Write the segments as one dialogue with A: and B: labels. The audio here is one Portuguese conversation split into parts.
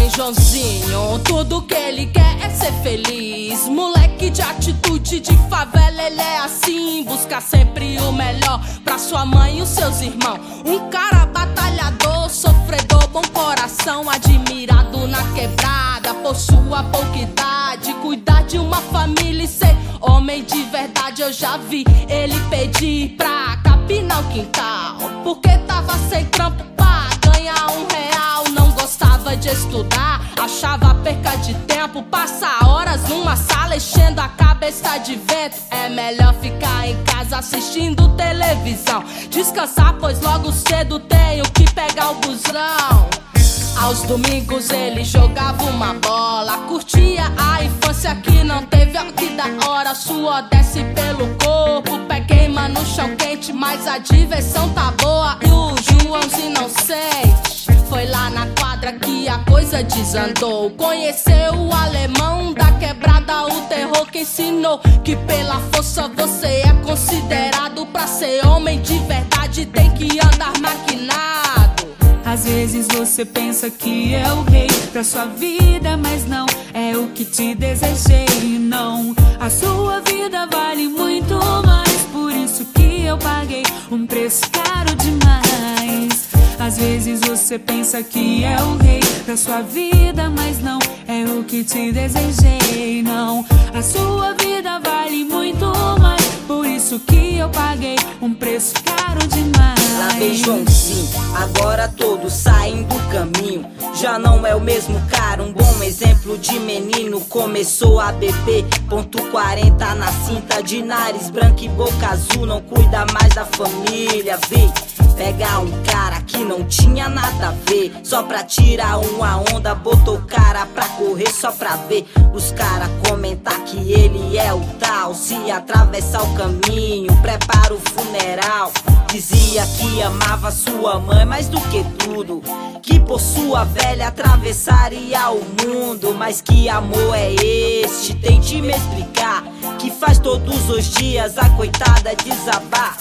A: vem Joãozinho, tudo que ele quer é ser feliz. Moleque de atitude de favela, ele é assim. Busca sempre o melhor pra sua mãe e os seus irmãos. Um cara batalhador, sofredor, bom coração. Admirado na quebrada por sua pouca idade. Cuidar de uma família e ser homem de verdade. Eu já vi ele pedir pra capinar o quintal, porque tava sem trampo pra ganhar R$1. Não gostava de estudar, achava perca de tempo. Passar horas numa sala enchendo a cabeça de vento. É melhor ficar em casa assistindo televisão. Descansar, pois logo cedo tenho que pegar o busão. Aos domingos ele jogava uma bola, curtia a infância que não teve, ó que da hora. Suor desce pelo corpo, pé queima no chão quente, mas a diversão tá boa e o Joãozinho não sente. Foi lá na quadra que a coisa desandou. Conheceu o alemão da quebrada, o terror que ensinou que pela força você é considerado. Pra ser homem de verdade tem que andar maquinado.
B: Às vezes você pensa que é o rei da sua vida, mas não é o que te desejei, não. A sua vida vale muito mais, por isso que eu paguei um preço caro demais. Às vezes você pensa que é o rei da sua vida, mas não é o que te desejei, não. A sua vida vale muito mais, por isso que eu paguei um preço caro demais.
C: Lá vem Joãozinho, agora todos saem do caminho. Já não é o mesmo cara, um bom exemplo de menino. Começou a beber, ponto 40 na cinta, de nariz branco e boca azul. Não cuida mais da família, vê. Pegar um cara que não tinha nada a ver, só pra tirar uma onda, botou o cara pra correr só pra ver os cara comentar que ele é o tal. Se atravessar o caminho, prepara o funeral. Dizia que amava sua mãe mais do que tudo, que por sua velha atravessaria o mundo. Mas que amor é este? Tente me explicar, que faz todos os dias a coitada desabar.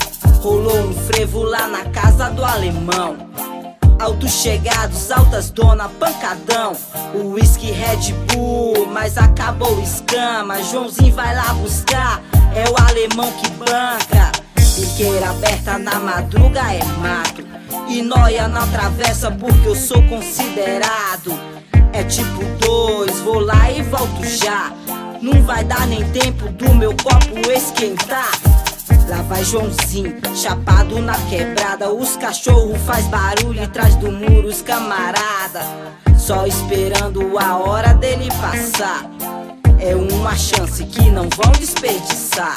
C: Rolou um frevo lá na casa do alemão, altos chegados, altas dona, pancadão. O whisky Red Bull, mas acabou escama. Joãozinho vai lá buscar, é o alemão que banca. Biqueira aberta na madruga é mato, e nóia na travessa porque eu sou considerado. É tipo 2, vou lá e volto já. Não vai dar nem tempo do meu copo esquentar. Lá vai Joãozinho, chapado na quebrada. Os cachorros faz barulho atrás do muro, os camarada só esperando a hora dele passar. É uma chance que não vão desperdiçar.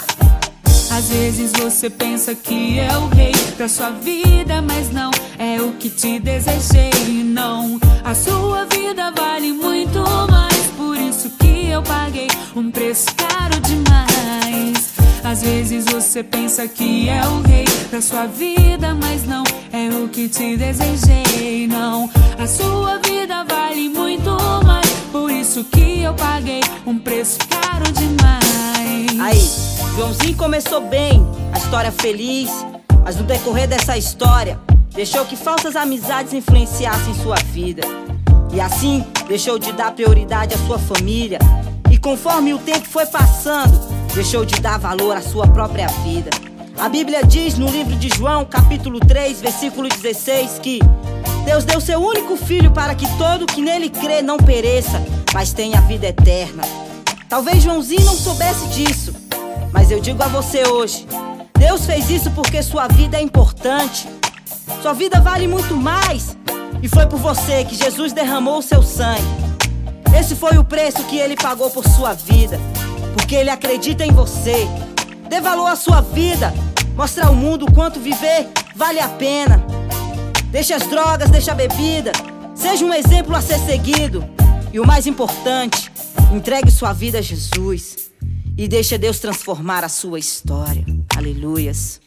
B: Às vezes você pensa que é o rei da sua vida, mas não é o que te desejei, não. A sua vida vale muito mais, por isso que eu paguei um preço caro demais. Às vezes você pensa que é o rei da sua vida, mas não é o que te desejei, não. A sua vida vale muito mais, por isso que eu paguei um preço caro demais.
C: Aí, Joãozinho começou bem, a história feliz, mas no decorrer dessa história deixou que falsas amizades influenciassem sua vida. E assim deixou de dar prioridade à sua família, e conforme o tempo foi passando, deixou de dar valor à sua própria vida. A Bíblia diz no livro de João, capítulo 3, versículo 16, que Deus deu seu único filho para que todo que nele crê não pereça, mas tenha vida eterna. Talvez Joãozinho não soubesse disso, mas eu digo a você hoje, Deus fez isso porque sua vida é importante. Sua vida vale muito mais, e foi por você que Jesus derramou o seu sangue. Esse foi o preço que ele pagou por sua vida, porque ele acredita em você. Dê valor à sua vida, mostre ao mundo o quanto viver vale a pena. Deixe as drogas, deixe a bebida, seja um exemplo a ser seguido. E o mais importante, entregue sua vida a Jesus e deixe Deus transformar a sua história. Aleluias.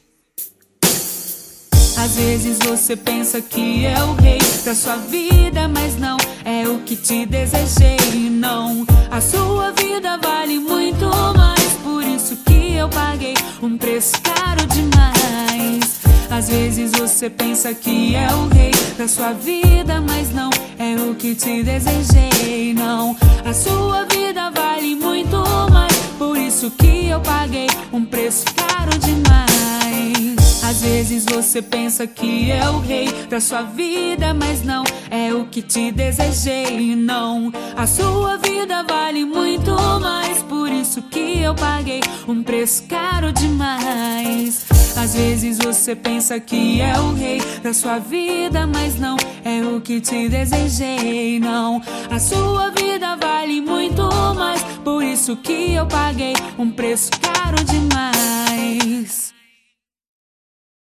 B: Às vezes você pensa que é o rei da sua vida, mas não é o que te desejei, não. A sua vida vale muito mais, por isso que eu paguei um preço caro demais. Às vezes você pensa que é o rei da sua vida, mas não é é o que te desejei. Não, a sua vida vale muito mais, por isso que eu paguei um preço caro demais. Às vezes você pensa que é o rei da sua vida, mas não, é o que te desejei. Não, a sua vida vale muito mais, por isso que eu paguei um preço caro demais. Às vezes você pensa que é o rei da sua vida, mas não, é o que te desejei. Não, a sua vida vale muito mais, por isso que eu paguei um preço caro demais.